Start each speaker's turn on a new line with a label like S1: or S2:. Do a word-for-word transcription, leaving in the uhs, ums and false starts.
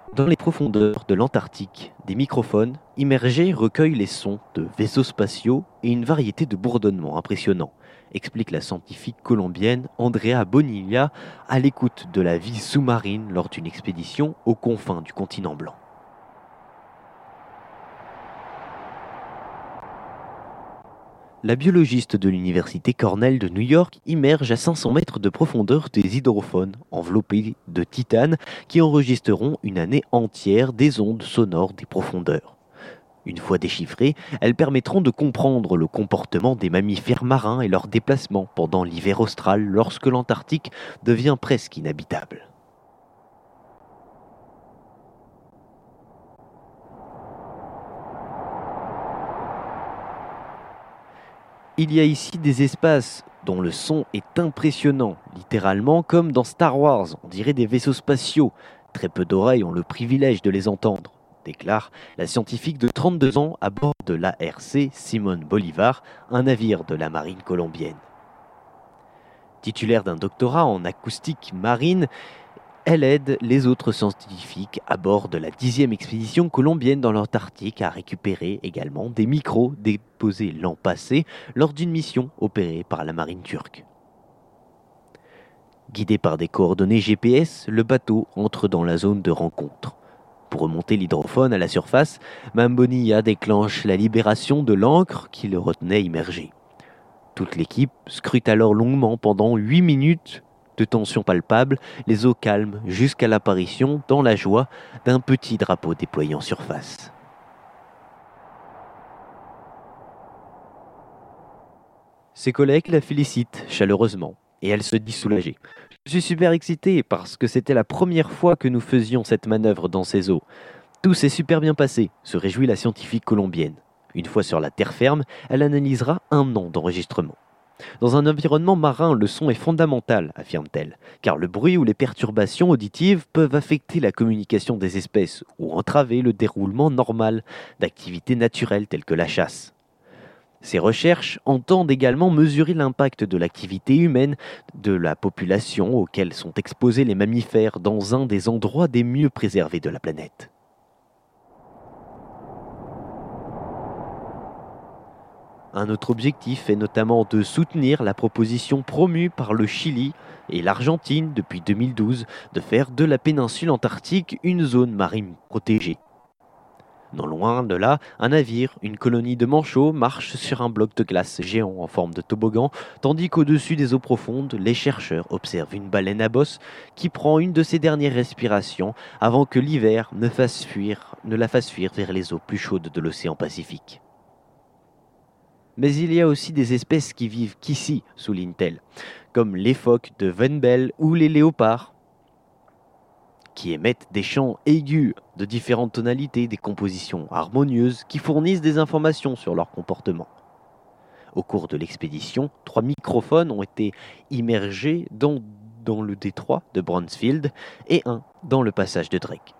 S1: Dans les profondeurs de l'Antarctique, des microphones immergés recueillent les sons de vaisseaux spatiaux et une variété de bourdonnements impressionnants, explique la scientifique colombienne Andrea Bonilla à l'écoute de la vie sous-marine lors d'une expédition aux confins du continent blanc. La biologiste de l'université Cornell de New York immerge à cinq cents mètres de profondeur des hydrophones enveloppés de titane qui enregistreront une année entière des ondes sonores des profondeurs. Une fois déchiffrées, elles permettront de comprendre le comportement des mammifères marins et leurs déplacements pendant l'hiver austral lorsque l'Antarctique devient presque inhabitable. Il y a ici des espaces dont le son est impressionnant, littéralement comme dans Star Wars, on dirait des vaisseaux spatiaux. Très peu d'oreilles ont le privilège de les entendre, déclare la scientifique de trente-deux ans à bord de l'A R C Simone Bolivar, un navire de la marine colombienne. Titulaire d'un doctorat en acoustique marine, elle aide les autres scientifiques à bord de la dixième expédition colombienne dans l'Antarctique à récupérer également des micros déposés l'an passé lors d'une mission opérée par la marine turque. Guidé par des coordonnées G P S, le bateau entre dans la zone de rencontre. Pour remonter l'hydrophone à la surface, Mambonilla déclenche la libération de l'ancre qui le retenait immergé. Toute l'équipe scrute alors longuement pendant huit minutes de tension palpable, les eaux calmes jusqu'à l'apparition, dans la joie, d'un petit drapeau déployé en surface. Ses collègues la félicitent chaleureusement et elle se dit soulagée. Je suis super excitée parce que c'était la première fois que nous faisions cette manœuvre dans ces eaux. Tout s'est super bien passé, se réjouit la scientifique colombienne. Une fois sur la terre ferme, elle analysera un an d'enregistrement. Dans un environnement marin, le son est fondamental, affirme-t-elle, car le bruit ou les perturbations auditives peuvent affecter la communication des espèces ou entraver le déroulement normal d'activités naturelles telles que la chasse. Ces recherches entendent également mesurer l'impact de l'activité humaine de la population auquel sont exposés les mammifères dans un des endroits des mieux préservés de la planète. Un autre objectif est notamment de soutenir la proposition promue par le Chili et l'Argentine depuis deux mille douze de faire de la péninsule antarctique une zone marine protégée. Non loin de là, un navire, une colonie de manchots, marche sur un bloc de glace géant en forme de toboggan, tandis qu'au-dessus des eaux profondes, les chercheurs observent une baleine à bosse qui prend une de ses dernières respirations avant que l'hiver ne, fasse fuir, ne la fasse fuir vers les eaux plus chaudes de l'océan Pacifique. Mais il y a aussi des espèces qui vivent qu'ici, souligne-t-elle, comme les phoques de Venbel ou les léopards, qui émettent des chants aigus de différentes tonalités, des compositions harmonieuses qui fournissent des informations sur leur comportement. Au cours de l'expédition, trois microphones ont été immergés dans, dans le détroit de Bransfield et un dans le passage de Drake.